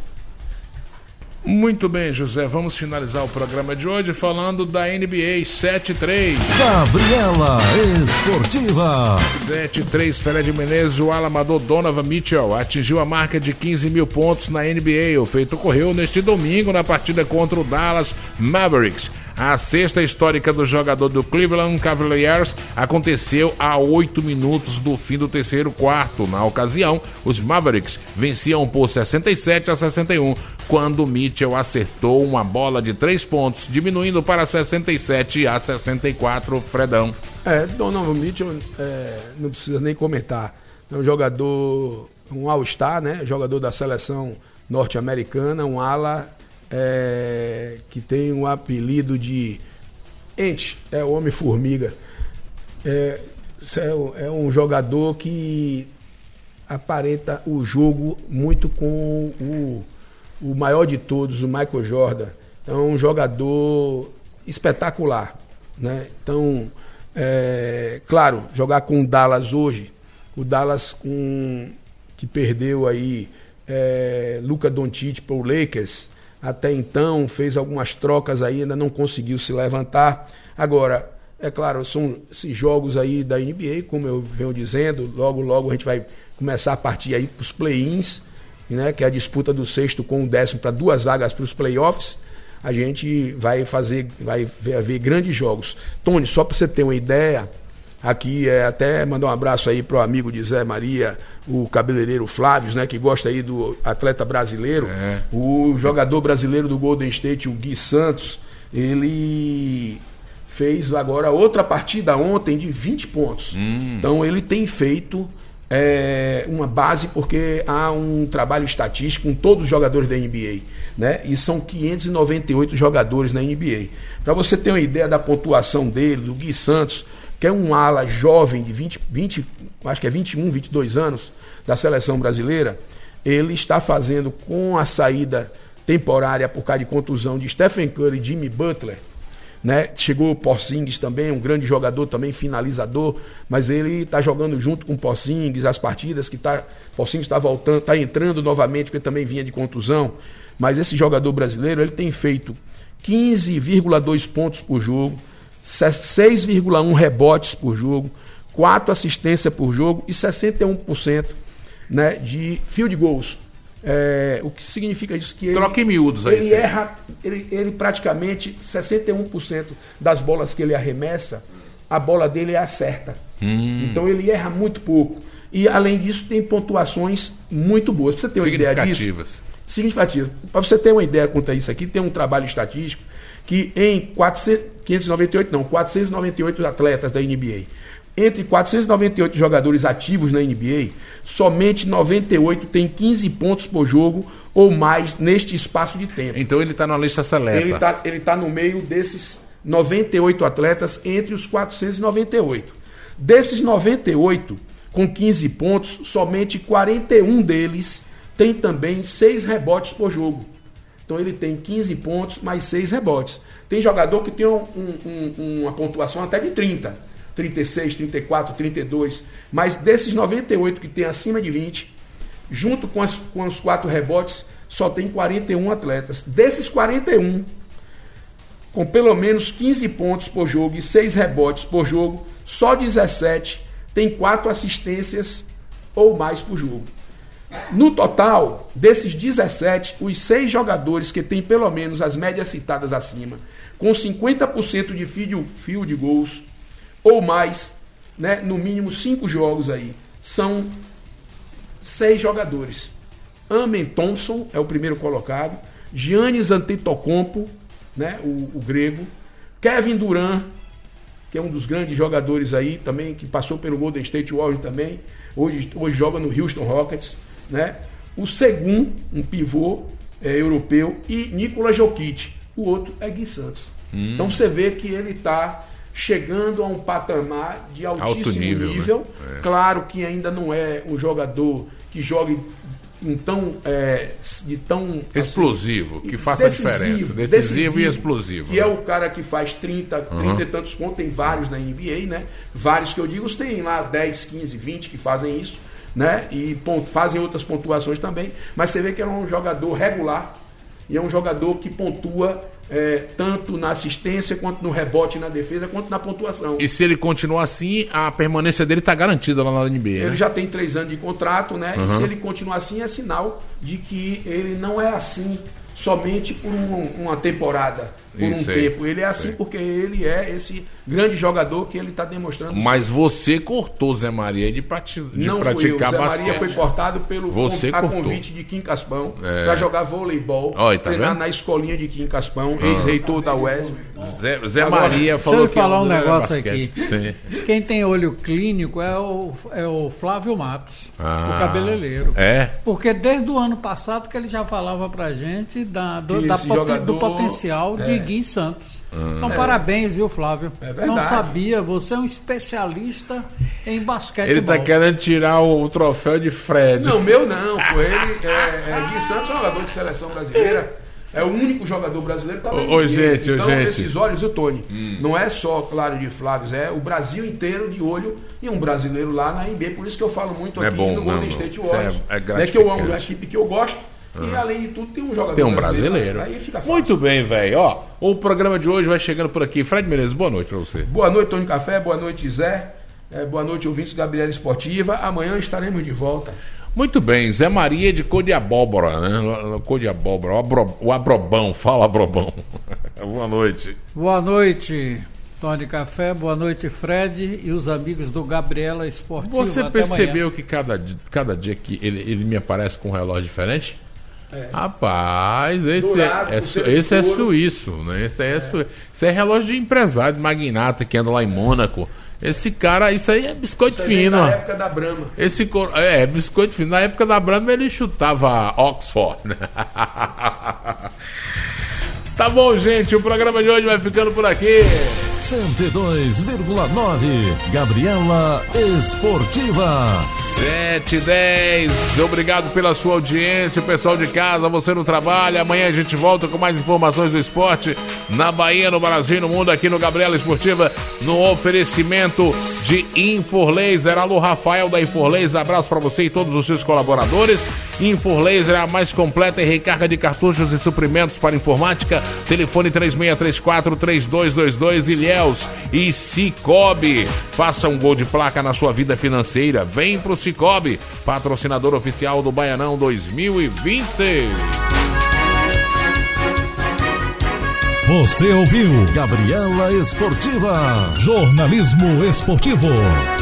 Muito bem, José, vamos finalizar o programa de hoje falando da N B A sete três. Gabriela Esportiva. sete três, Fred Menezes, o alamador Donovan Mitchell atingiu a marca de quinze mil pontos na N B A. O feito ocorreu neste domingo na partida contra o Dallas Mavericks. A sexta histórica do jogador do Cleveland Cavaliers aconteceu a oito minutos do fim do terceiro quarto. Na ocasião, os Mavericks venciam por sessenta e sete a sessenta e um, quando Mitchell acertou uma bola de três pontos, diminuindo para sessenta e sete a sessenta e quatro, Fredão. É, Donovan Mitchell, é, não precisa nem comentar. É um jogador, um all-star, né? Jogador da seleção norte-americana, um ala... É, que tem um apelido de Ente, é o Homem-Formiga. É, é um jogador que aparenta o jogo muito com o, o maior de todos, o Michael Jordan. É um jogador espetacular, né? Então, é, claro, jogar com o Dallas hoje, o Dallas com, que perdeu aí é, Luka Doncic para o Lakers. Até então fez algumas trocas aí, ainda não conseguiu se levantar. Agora, é claro, são esses jogos aí da N B A, como eu venho dizendo, logo logo a gente vai começar a partir aí para os play-ins, né, que é a disputa do sexto com o décimo para duas vagas para os playoffs. A gente vai fazer, vai ver, ver grandes jogos. Tony, só para você ter uma ideia, aqui é até mandar um abraço aí pro amigo de Zé Maria, o cabeleireiro Flávio, né, que gosta aí do atleta brasileiro. É. O jogador brasileiro do Golden State, o Gui Santos, ele fez agora outra partida ontem de vinte pontos. Hum. Então ele tem feito é, uma base, porque há um trabalho estatístico com todos os jogadores da N B A, né? E são quinhentos e noventa e oito jogadores na N B A. Para você ter uma ideia da pontuação dele, do Gui Santos, que é um ala jovem de vinte, vinte, acho que é vinte e um, vinte e dois anos, da seleção brasileira, ele está fazendo, com a saída temporária por causa de contusão de Stephen Curry e Jimmy Butler, né? Chegou o Porzingis também, um grande jogador também, finalizador, mas ele está jogando junto com o Porzingis as partidas, que tá, Porzingis está voltando, está entrando novamente, porque também vinha de contusão, mas esse jogador brasileiro, ele tem feito quinze vírgula dois pontos por jogo, seis vírgula um rebotes por jogo, quatro assistências por jogo e sessenta e um por cento, né, de field goals. É, o que significa isso? Que ele, troca em miúdos aí. Ele erra, ele, ele praticamente sessenta e um por cento das bolas que ele arremessa, a bola dele acerta. Hum. Então ele erra muito pouco. E além disso, tem pontuações muito boas. Pra você ter uma ideia disso? Significativas. Para você ter uma ideia quanto a isso aqui, tem um trabalho estatístico que em quatrocentos, quinhentos e noventa e oito, não, quatrocentos e noventa e oito atletas da N B A, entre quatrocentos e noventa e oito jogadores ativos na N B A, somente noventa e oito tem quinze pontos por jogo ou mais neste espaço de tempo. Então ele está na lista seleta. Ele está ele tá no meio desses noventa e oito atletas entre os quatrocentos e noventa e oito. Desses noventa e oito, com quinze pontos, somente quarenta e um deles tem também seis rebotes por jogo. Então ele tem quinze pontos mais seis rebotes. Tem jogador que tem um, um, uma pontuação até de trinta, trinta e seis, trinta e quatro, trinta e dois. Mas desses noventa e oito que tem acima de vinte, junto com, as, com os quatro rebotes, só tem quarenta e um atletas. Desses quarenta e um, com pelo menos quinze pontos por jogo e seis rebotes por jogo, só dezessete tem quatro assistências ou mais por jogo. No total, desses dezessete, os seis jogadores que têm pelo menos as médias citadas acima, com cinquenta por cento de field, field goals ou mais, né, no mínimo cinco jogos aí, são seis jogadores. Amen Thompson é o primeiro colocado, Giannis Antetokounmpo, né, o, o grego, Kevin Durant, que é um dos grandes jogadores aí também, que passou pelo Golden State Warriors também, hoje, hoje joga no Houston Rockets, né? O Segum, um pivô é, europeu, e Nikola Jokic, o outro é Gui Santos. Hum. Então você vê que ele está chegando a um patamar de altíssimo Alto nível, nível. Né? É. Claro que ainda não é um jogador que jogue então, é, de tão explosivo, assim, que faça decisivo, a diferença, decisivo, decisivo e explosivo, que né? é o cara que faz trinta, trinta uhum. e tantos pontos, tem vários na N B A, né? Vários que eu digo, tem lá dez, quinze, vinte que fazem isso, né? E ponto, fazem outras pontuações também, mas você vê que é um jogador regular e é um jogador que pontua É, tanto na assistência, quanto no rebote, na defesa, quanto na pontuação. E se ele continuar assim, a permanência dele está garantida lá na N B A, Ele né? já tem três anos de contrato, né? Uhum. E se ele continuar assim, é sinal de que ele não é assim somente por um, uma temporada, por Isso um aí. tempo. Ele é assim Sim. porque ele é esse grande jogador que ele está demonstrando. Mas você cortou Zé Maria de, prati... de não praticar Zé basquete. Maria foi cortado pelo você a cortou. convite de Kim Caspão é. para jogar voleibol, Oi, tá treinar vendo? na escolinha de Kim Caspão, ah. ex-reitor da U E S. Zé, Zé Agora, Maria falou deixa eu que falar um não negócio aqui. Sim. Quem tem olho clínico é o, é o Flávio Matos, ah. o cabeleireiro. É? Porque desde o ano passado que ele já falava pra gente da, do, da poten, jogador, do potencial é. de Gui Santos. Ah. Então, é. parabéns, viu, Flávio? É verdade. Não sabia, você é um especialista em basquete. Ele tá querendo tirar o, o troféu de Fred. Não, meu não, pô. Ele é, é Gui Santos, jogador de seleção brasileira. É o único jogador brasileiro que tá Ô, ô, gente, então, ô, gente. esses olhos, o Tony, hum. não é só, claro, de Flávio, é o Brasil inteiro de olho e um brasileiro lá na N B A. Por isso que eu falo muito aqui é bom, no Golden State Warriors. É, é, é que eu amo a equipe que eu gosto. E além de tudo, tem um jogador tem um brasileiro. brasileiro. Aí fica fácil. Muito bem, velho. Ó, o programa de hoje vai chegando por aqui. Fred Menezes, boa noite pra você. Boa noite, Tony Café. Boa noite, Zé. É, boa noite, ouvintes do Gabriela Esportiva. Amanhã estaremos de volta. Muito bem, Zé Maria de cor de abóbora, né? Cor de abóbora, o, abro, o abrobão, fala abrobão. Boa noite. Boa noite, Tony Café, boa noite, Fred e os amigos do Gabriela Esportiva. Você Até percebeu amanhã. que cada, cada dia que ele, ele me aparece com um relógio diferente? É. Rapaz, esse, Dourado, é, é, esse é suíço, né? Esse é, é. Su... esse é relógio de empresário, de magnata que anda lá em Mônaco. Esse cara, isso aí é biscoito isso fino. Na época da Brahma. Esse cor... É, biscoito fino. Na época da Brahma ele chutava Oxford. Tá bom, gente. O programa de hoje vai ficando por aqui. cento e dois vírgula nove Gabriela Esportiva. sete e dez. Obrigado pela sua audiência, pessoal de casa, você no trabalho. Amanhã a gente volta com mais informações do esporte na Bahia, no Brasil, no mundo, aqui no Gabriela Esportiva, no oferecimento de Inforlaser. Alô, Rafael da Inforlaser. Abraço para você e todos os seus colaboradores. Inforlaser é a mais completa em recarga de cartuchos e suprimentos para informática. Telefone três seis três quatro, três dois dois dois. Ilhéus e Cicobi. Faça um gol de placa na sua vida financeira. Vem pro Cicobi, patrocinador oficial do Baianão dois mil e vinte e seis. Você ouviu Gabriela Esportiva. Jornalismo esportivo.